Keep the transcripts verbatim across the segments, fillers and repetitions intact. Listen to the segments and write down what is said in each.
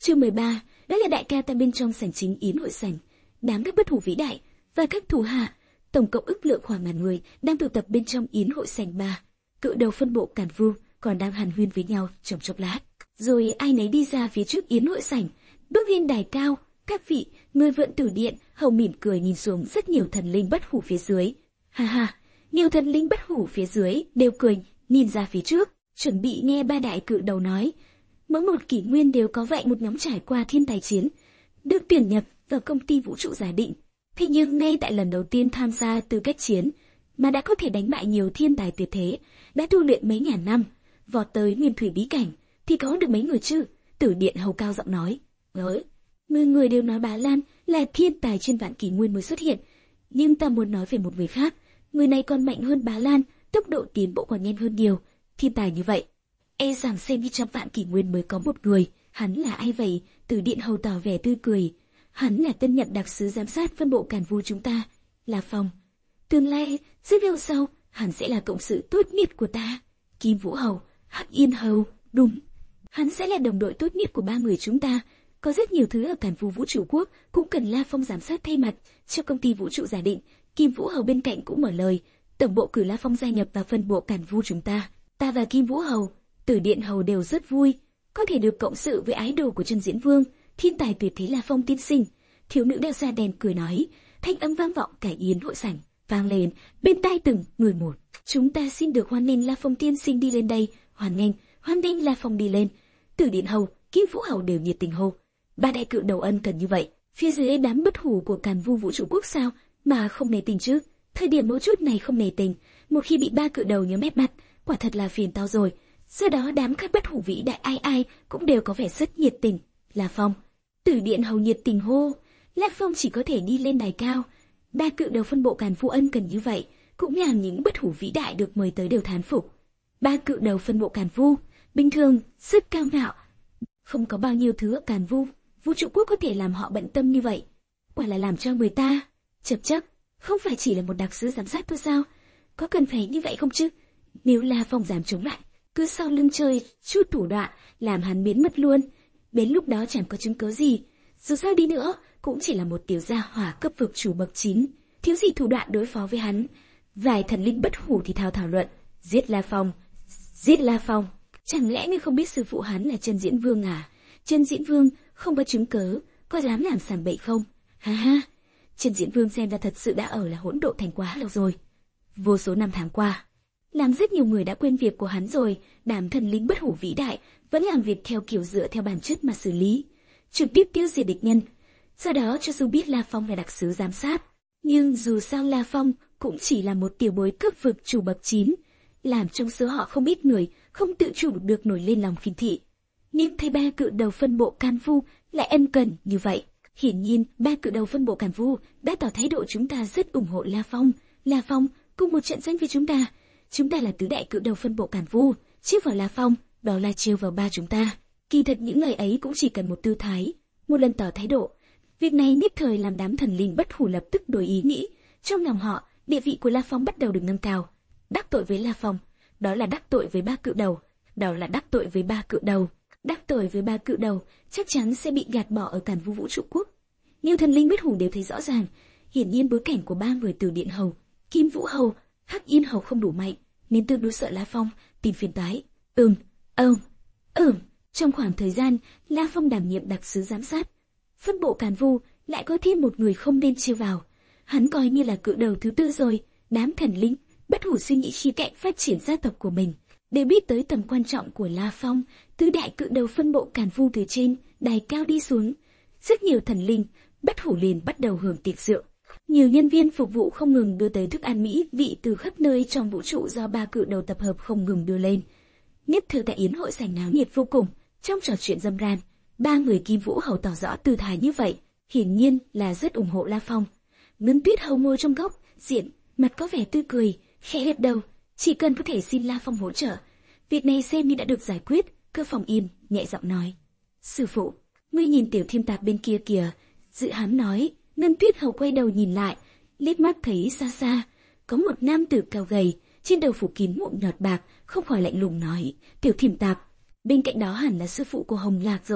Chương mười ba, đó là đại ca ta bên trong sảnh chính yến hội sảnh, đám các bất hủ vĩ đại và các thủ hạ, tổng cộng ức lượng khoảng ngàn người đang tụ tập bên trong yến hội sảnh ba. Cự đầu phân bộ Càn Vu còn đang hàn huyên với nhau trong chốc lát, rồi ai nấy đi ra phía trước yến hội sảnh, bước lên đài cao. Các vị, người vượn tử điện, hầu mỉm cười nhìn xuống rất nhiều thần linh bất hủ phía dưới. Ha ha, nhiều thần linh bất hủ phía dưới đều cười, nhìn ra phía trước, chuẩn bị nghe ba đại cự đầu nói. Mỗi một kỷ nguyên đều có vậy một nhóm trải qua thiên tài chiến, được tuyển nhập vào công ty vũ trụ giả định. Thế nhưng ngay tại lần đầu tiên tham gia tư cách chiến, mà đã có thể đánh bại nhiều thiên tài tuyệt thế, đã tu luyện mấy ngàn năm, vọt tới nguyên thủy bí cảnh, thì có được mấy người chứ? Tử điện hầu cao giọng nói. Ơi, mười người đều nói Bá Lan là thiên tài trên vạn kỷ nguyên mới xuất hiện, nhưng ta muốn nói về một người khác, người này còn mạnh hơn Bá Lan, tốc độ tiến bộ còn nhanh hơn nhiều. Thiên tài như vậy, e rằng xem như trong vạn kỷ nguyên mới có một người. Hắn là ai vậy? Tử điện hầu tỏ vẻ tươi cười. Hắn là tân nhậm đặc sứ giám sát phân bộ Càn Vu chúng ta, La Phong. Tương lai, rất lâu sau, hắn sẽ là cộng sự tốt nhất của ta. Kim Vũ Hầu, Hắc Yên Hầu, đúng. Hắn sẽ là đồng đội tốt nhất của ba người chúng ta. Có rất nhiều thứ ở Càn Vu Vũ trụ quốc cũng cần La Phong giám sát thay mặt cho công ty vũ trụ giả định. Kim Vũ Hầu bên cạnh cũng mở lời, tổng bộ cử La Phong gia nhập vào phân bộ Càn Vu chúng ta. Ta và Kim Vũ Hầu, Tử điện hầu đều rất vui, có thể được cộng sự với ái đồ của Chân Diễn Vương, thiên tài tuyệt thế La Phong tiên sinh. Thiếu nữ đeo da đen cười nói, thanh âm vang vọng cả yến hội sảnh, vang lên bên tai từng người một. Chúng ta xin được hoan nghênh La Phong tiên sinh đi lên đây, hoan nghênh, hoan nghênh La Phong đi lên. Tử điện hầu, Kim Vũ Hầu đều nhiệt tình hô. Ba đại cự đầu ân cần như vậy, phía dưới đám bất hủ của Càn Vu vũ trụ quốc sao mà không nề tình chứ? Thời điểm mấu chốt này không nề tình, một khi bị ba cự đầu nhớ mép mặt, quả thật là phiền tao rồi. Do đó đám các bất hủ vĩ đại ai ai cũng đều có vẻ rất nhiệt tình. La Phong, Tử điện hầu nhiệt tình hô. La Phong chỉ có thể đi lên đài cao. Ba cự đầu phân bộ Càn Vu ân cần như vậy, cũng làm những bất hủ vĩ đại được mời tới đều thán phục. Ba cự đầu phân bộ Càn Vu, bình thường rất cao ngạo, không có bao nhiêu thứ ở Càn Vu vũ trụ quốc có thể làm họ bận tâm như vậy. Quả là làm cho người ta chập chấc. Không phải chỉ là một đặc sứ giám sát thôi sao? Có cần phải như vậy không chứ? Nếu La Phong dám chống lại, cứ sau lưng chơi chút thủ đoạn, làm hắn biến mất luôn. Đến lúc đó chẳng có chứng cứ gì. Dù sao đi nữa, cũng chỉ là một tiểu gia hỏa cấp vực chủ bậc chín, thiếu gì thủ đoạn đối phó với hắn. Vài thần linh bất hủ thì thao thảo luận, giết La Phong, giết La Phong. Chẳng lẽ ngươi không biết sư phụ hắn là Chân Diễn Vương à? Chân Diễn Vương không có chứng cớ, có dám làm sàng bậy không? Ha ha, Chân Diễn Vương xem ra thật sự đã ở là hỗn độn thành quá lâu rồi. Vô số năm tháng qua, làm rất nhiều người đã quên việc của hắn rồi. Đám thần linh bất hủ vĩ đại vẫn làm việc theo kiểu dựa theo bản chất mà xử lý, trực tiếp tiêu diệt địch nhân. Do đó cho dù biết La Phong là đặc sứ giám sát, nhưng dù sao La Phong cũng chỉ là một tiểu bối cấp vực chủ bậc chín, làm trong số họ không ít người không tự chủ được nổi lên lòng khinh thị. Nhưng thấy ba cự đầu phân bộ Càn Vu lại ân cần như vậy, hiển nhiên ba cự đầu phân bộ Càn Vu đã tỏ thái độ chúng ta rất ủng hộ La Phong. La Phong cùng một trận danh với chúng ta. Chúng ta là tứ đại cự đầu phân bộ Càn Vu, chiêu vào La Phong, đó là chiêu vào ba chúng ta. Kỳ thật những lời ấy cũng chỉ cần một tư thái, một lần tỏ thái độ. Việc này nhất thời làm đám thần linh bất hủ lập tức đổi ý nghĩ. Trong lòng họ, địa vị của La Phong bắt đầu được nâng cao. Đắc tội với La Phong, đó là đắc tội với ba cự đầu, đó là đắc tội với ba cự đầu. Đắc tội với ba cự đầu chắc chắn sẽ bị gạt bỏ ở Càn Vu vũ trụ quốc. Nhiều thần linh bất hủ đều thấy rõ ràng, hiển nhiên bối cảnh của ba người Tử điện hầu, Kim Vũ Hầu, Hắc Yên Hầu không đủ mạnh, nên tương đối sợ La Phong tìm phiền toái. Ừm, ừm, ừm. Trong khoảng thời gian La Phong đảm nhiệm đặc sứ giám sát, phân bộ Càn Vu lại có thêm một người không nên chiêu vào. Hắn coi như là cự đầu thứ tư rồi. Đám thần linh bất hủ suy nghĩ khía cạnh phát triển gia tộc của mình, đều biết tới tầm quan trọng của La Phong. Tứ đại cự đầu phân bộ Càn Vu từ trên đài cao đi xuống, rất nhiều thần linh bất hủ liền bắt đầu hưởng tiệc rượu. Nhiều nhân viên phục vụ không ngừng đưa tới thức ăn mỹ vị từ khắp nơi trong vũ trụ do ba cự đầu tập hợp không ngừng đưa lên. Nhất thời tại yến hội sảnh náo nhiệt vô cùng. Trong trò chuyện râm ran, ba người Kim Vũ Hầu tỏ rõ tư thái như vậy, hiển nhiên là rất ủng hộ La Phong. Ngân Tuyết Hầu ngồi trong góc diện, mặt có vẻ tươi cười, khẽ gật đầu, chỉ cần có thể xin La Phong hỗ trợ, việc này xem như đã được giải quyết. Cơ Phòng Yên nhẹ giọng nói, sư phụ, ngươi nhìn tiểu thiên tạp bên kia kìa. Dự Hám nói. Ngân Tuyết Hầu quay đầu nhìn lại, liếc mắt thấy xa xa có một nam tử cao gầy, trên đầu phủ kín mụn nhọt bạc, không khỏi lạnh lùng nói, tiểu thiên tạp, bên cạnh đó hẳn là sư phụ của Hồng Lạc rồi.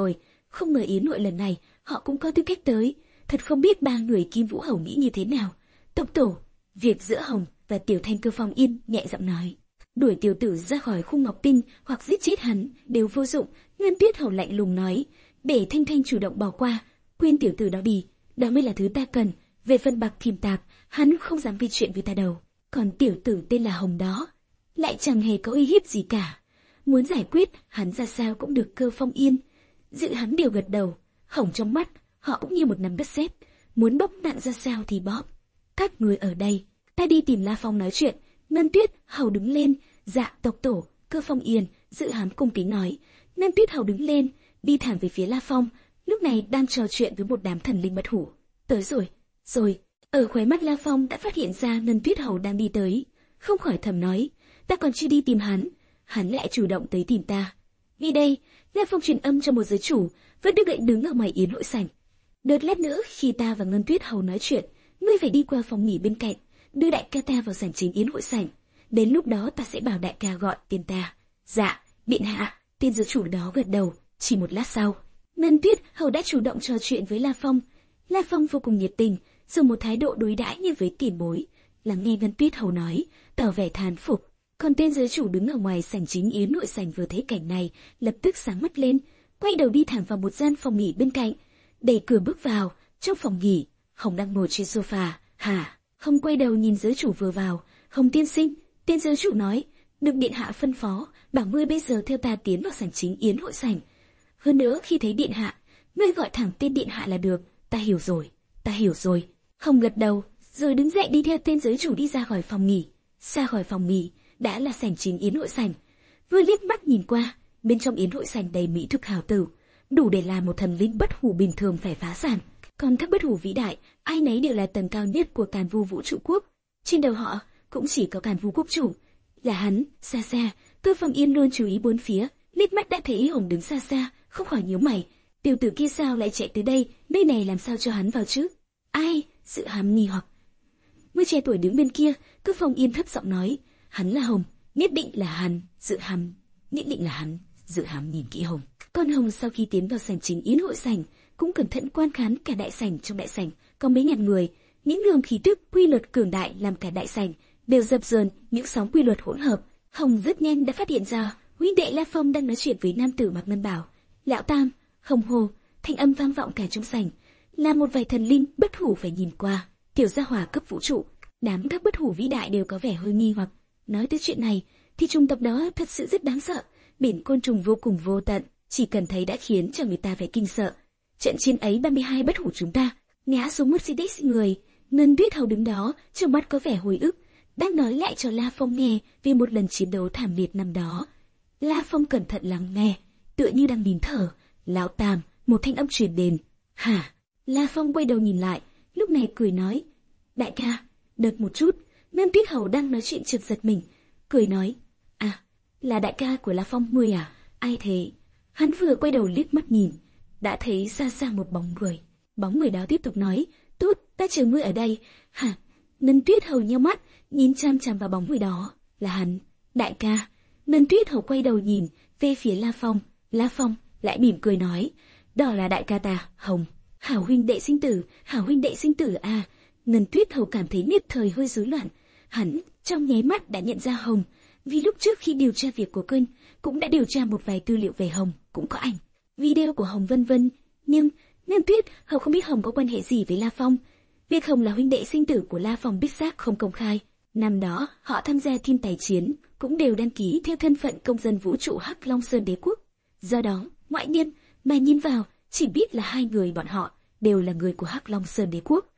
không ngờ yến hội lần này họ cũng có tư cách tới. Thật không biết ba người Kim Vũ Hầu nghĩ như thế nào. Tộc tổ, việc giữa Hồng và Tiểu Thanh Cơ Phong Yên nhẹ giọng nói. Đuổi tiểu tử ra khỏi khung ngọc tinh hoặc giết chết hắn đều vô dụng. Ngân Tuyết Hầu lạnh lùng nói, để Thanh Thanh chủ động bỏ qua, quên tiểu tử đó đi, đó mới là thứ ta cần. Về phần Bạc Thiềm Tạp, hắn không dám vi chuyện với ta đâu. Còn tiểu tử tên là Hồng đó, lại chẳng hề có uy hiếp gì cả. Muốn giải quyết hắn ra sao cũng được. Cơ Phong Yên, Dự hắn đều gật đầu. Hồng trong mắt họ cũng như một nắm đất sét, muốn bóp nặn ra sao thì bóp. Các người ở đây, ta đi tìm La Phong nói chuyện. Ngân Tuyết Hầu đứng lên. Dạ tộc tổ. Cơ Phong Yên, Dự hắn cung kính nói. Ngân Tuyết Hầu đứng lên, đi thẳng về phía La Phong, lúc này đang trò chuyện với một đám thần linh bất hủ. Tới rồi, rồi. Ở khóe mắt La Phong đã phát hiện ra Ngân Tuyết Hầu đang đi tới, không khỏi thầm nói, ta còn chưa đi tìm hắn, hắn lại chủ động tới tìm ta. Vì đây, La Phong truyền âm cho một giới chủ, vẫn được lệnh đứng ở ngoài yến hội sảnh. Đợt lát nữa khi ta và Ngân Tuyết Hầu nói chuyện, ngươi phải đi qua phòng nghỉ bên cạnh, đưa đại ca ta vào sảnh chính yến hội sảnh. Đến lúc đó ta sẽ bảo đại ca gọi tên ta. Dạ, điện hạ. Tên giới chủ đó gật đầu. Chỉ một lát sau, Ngân Tuyết Hầu đã chủ động trò chuyện với La Phong. La Phong vô cùng nhiệt tình, dùng một thái độ đối đãi như với tiền bối. Lắng nghe Ngân Tuyết Hầu nói, tỏ vẻ thán phục. Còn tên giới chủ đứng ở ngoài sảnh chính yến hội sảnh vừa thấy cảnh này, lập tức sáng mắt lên, quay đầu đi thẳng vào một gian phòng nghỉ bên cạnh. Đẩy cửa bước vào, trong phòng nghỉ, Hồng đang ngồi trên sofa. Hả? Hồng quay đầu nhìn giới chủ vừa vào. Hồng tiên sinh, tên giới chủ nói, được điện hạ phân phó, bảo ngươi bây giờ theo ta tiến vào sảnh chính yến hội sảnh. Hơn nữa khi thấy điện hạ, ngươi gọi thẳng tên điện hạ là được. Ta hiểu rồi, ta hiểu rồi. Hồng gật đầu, rồi đứng dậy đi theo tên giới chủ đi ra khỏi phòng nghỉ. Xa khỏi phòng nghỉ, đã là sảnh chính yến hội sảnh. Vừa liếc mắt nhìn qua, bên trong yến hội sảnh đầy mỹ thực hào tử, đủ để làm một thần linh bất hủ bình thường phải phá sản. Còn các bất hủ vĩ đại, ai nấy đều là tầng cao nhất của Càn Vu Vũ Trụ Quốc. Trên đầu họ cũng chỉ có Càn Vu Quốc chủ, là hắn. Xa xa, Cơ Phong Yên luôn chú ý bốn phía, liếc mắt đã thấy Hồng đứng xa xa, không khỏi nhíu mày. Tiểu tử kia sao lại chạy tới đây, nơi này làm sao cho hắn vào chứ? Ai? Sự hàm nghi hoặc. Người trẻ tuổi đứng bên kia, Cơ Phong Yên thấp giọng nói, hắn là Hồng, nhất định là hắn. Dự hàm, nhất định là hắn. Dự hàm nhìn kỹ Hồng. Con Hồng sau khi tiến vào sảnh chính yến hội sảnh, cũng cẩn thận quan khán cả đại sảnh. Trong đại sảnh có mấy ngàn người, những luồng khí tức quy luật cường đại làm cả đại sảnh đều dập dờn những sóng quy luật hỗn hợp. Hồng rất nhanh đã phát hiện ra huynh đệ La Phong đang nói chuyện với nam tử mặc ngân bào. Lão Tam, Hồng hô, thanh âm vang vọng cả trong sảnh, là một vài thần linh bất hủ phải nhìn qua. Tiểu gia hỏa cấp vũ trụ, đám các bất hủ vĩ đại đều có vẻ hơi nghi hoặc. Nói tới chuyện này thì chủng tộc đó thật sự rất đáng sợ, biển côn trùng vô cùng vô tận, chỉ cần thấy đã khiến cho người ta phải kinh sợ. Trận chiến ấy ba mươi hai bất hủ chúng ta ngã xuống Mercedes người. Ngân Tuyết Hầu đứng đó, trong mắt có vẻ hồi ức, đang nói lại cho La Phong nghe về một lần chiến đấu thảm liệt năm đó. La Phong cẩn thận lắng nghe, tựa như đang nín thở. Lão Tam, một thanh âm truyền đến. Hả? La Phong quay đầu nhìn lại, lúc này cười nói, đại ca, đợi một chút. Ngân Tuyết Hầu đang nói chuyện chợt giật mình, cười nói, à, là đại ca của La Phong ngươi à? Ai thế? Hắn vừa quay đầu liếc mắt nhìn, đã thấy xa xa một bóng người. Bóng người đó tiếp tục nói, tốt, ta chờ ngươi ở đây. Hả? Ngân Tuyết Hầu nheo mắt, nhìn chăm chăm vào bóng người đó. Là hắn, đại ca. Ngân Tuyết Hầu quay đầu nhìn về phía La Phong. La Phong lại mỉm cười nói, đó là đại ca ta, Hồng. Hảo huynh đệ sinh tử, hảo huynh đệ sinh tử à? Ngân Tuyết Hầu cảm thấy nhất thời hơi rối loạn. Hắn trong nháy mắt đã nhận ra Hồng, vì lúc trước khi điều tra việc của Cơn cũng đã điều tra một vài tư liệu về Hồng, cũng có ảnh, video của Hồng vân vân. Nhưng Ngân Tuyết Hầu không biết Hồng có quan hệ gì với La Phong. Việc Hồng là huynh đệ sinh tử của La Phong biết xác không công khai. Năm đó họ tham gia thiên tài chiến cũng đều đăng ký theo thân phận công dân vũ trụ Hắc Long Sơn Đế Quốc. Do đó ngoại nhân mà nhìn vào chỉ biết là hai người bọn họ đều là người của Hắc Long Sơn Đế Quốc.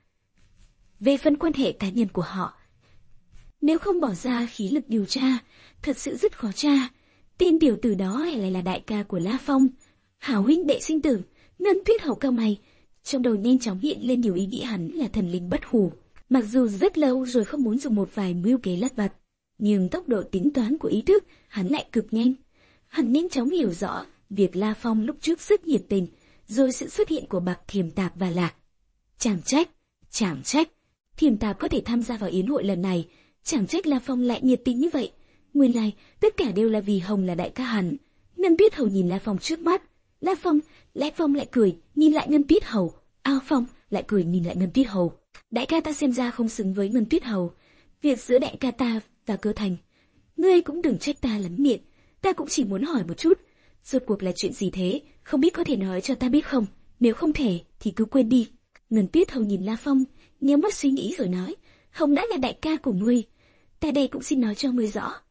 Về phần quan hệ cá nhân của họ, nếu không bỏ ra khí lực điều tra, thật sự rất khó tra. Tên tiểu tử đó lại là đại ca của La Phong, hảo huynh đệ sinh tử. Ngân Tuyết Hầu cao mày, trong đầu nhanh chóng hiện lên điều ý nghĩ hắn là thần linh bất hủ. Mặc dù rất lâu rồi không muốn dùng một vài mưu kế lặt vặt, nhưng tốc độ tính toán của ý thức hắn lại cực nhanh. Hắn nhanh chóng hiểu rõ việc La Phong lúc trước rất nhiệt tình, rồi sự xuất hiện của Bạc Thiềm Tạp và Lạc. Chẳng trách, chẳng trách, Thiềm Tạp có thể tham gia vào yến hội lần này, chẳng trách La Phong lại nhiệt tình như vậy. Nguyên lai, tất cả đều là vì Hồng là đại ca hắn. Ngân Tuyết Hầu nhìn La Phong trước mắt, La Phong, La Phong lại cười, nhìn lại Ngân Tuyết Hầu. Ao Phong lại cười nhìn lại Ngân Tuyết Hầu. Đại ca ta xem ra không xứng với Ngân Tuyết Hầu. Việc giữa đại ca ta và Cơ Thành, ngươi cũng đừng trách ta lắm miệng. Ta cũng chỉ muốn hỏi một chút, rốt cuộc là chuyện gì thế, không biết có thể nói cho ta biết không? Nếu không thể thì cứ quên đi. Ngân Tuyết Hầu nhìn La Phong, nhíu mắt suy nghĩ rồi nói, Hồng đã là đại ca của ngươi, ta đây cũng xin nói cho ngươi rõ,